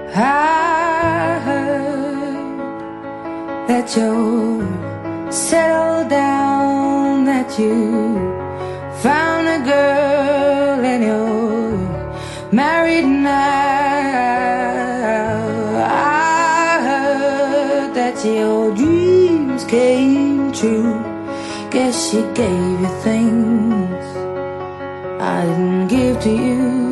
I heard that you're settled down, that you found a girl and you're married now. I heard that your dreams came true. Guess she gave you things I didn't give to you.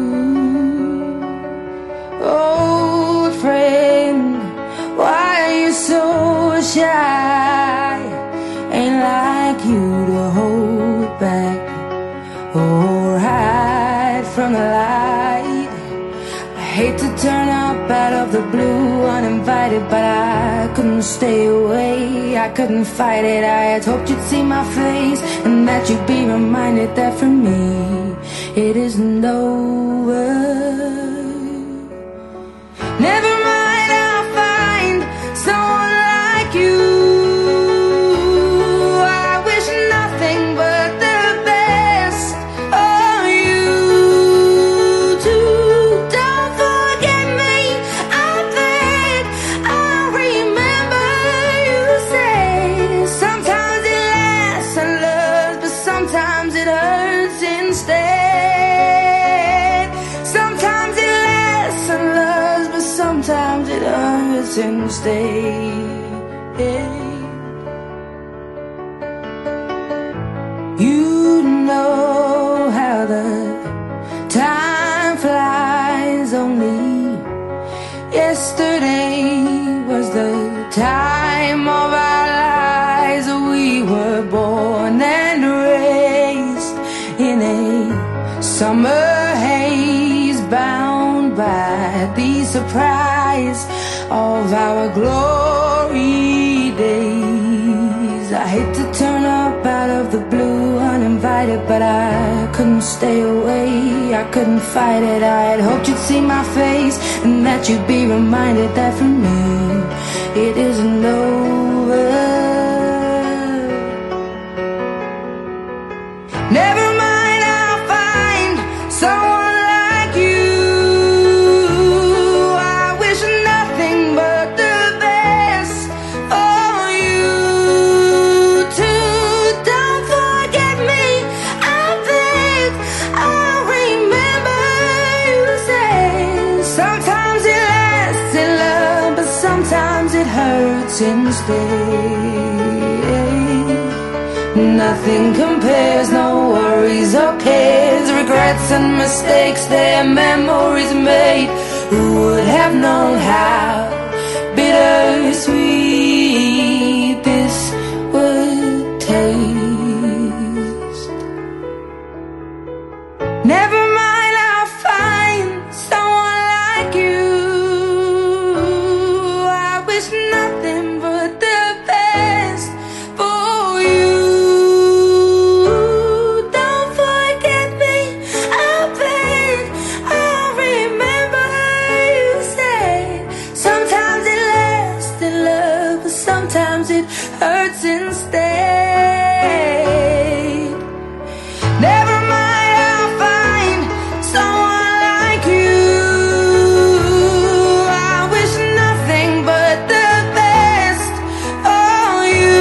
Old friend, why are you so shy? Ain't like you to hold back or hide from the light. I hate to turn up out of the blue uninvited, but I couldn't stay away, I couldn't fight it. I had hoped you'd see my face and that you'd be reminded that for me it isn't over. Never mind, I'll find someone like you. I wish nothing but the best of you too. Don't forget me, I think I'll remember you say sometimes it lasts and loves, but sometimes it hurts instead. Sometimes it lasts and loves, but sometimes it hurts instead. You know how the time flies. Only yesterday was the time of our lives. We were born and raised in a summer haze, bound by the surprise of our glory days. I hate to turn up out of the blue uninvited, but I couldn't stay away, I couldn't fight it. I had hoped you'd see my face and that you'd be reminded that for me it isn't over. Never mind, I'll find someone like you. I wish nothing but the best for you too. Don't forget me, I think I'll remember you say sometimes it lasts in love, but sometimes it hurts instead. Nothing compares, no worries or cares, regrets and mistakes, their memories made. Who would have known how bittersweet this would taste? Never mind, I'll find someone like you. I wish nothing but the best for you. Don't forget me, I think I'll remember you say sometimes it lasts in love, but sometimes it hurts instead. Never mind, I'll find someone like you. I wish nothing but the best for you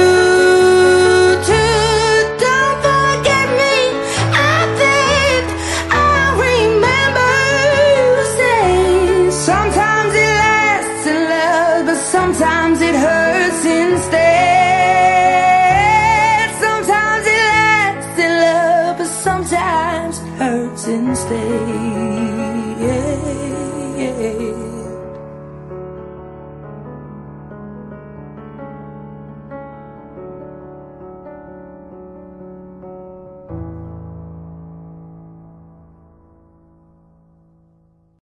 too. Don't forget me, I think I'll remember you say sometimes it lasts in love, but sometimes it hurts instead. Sometimes it lasts in love, but sometimes it hurts instead.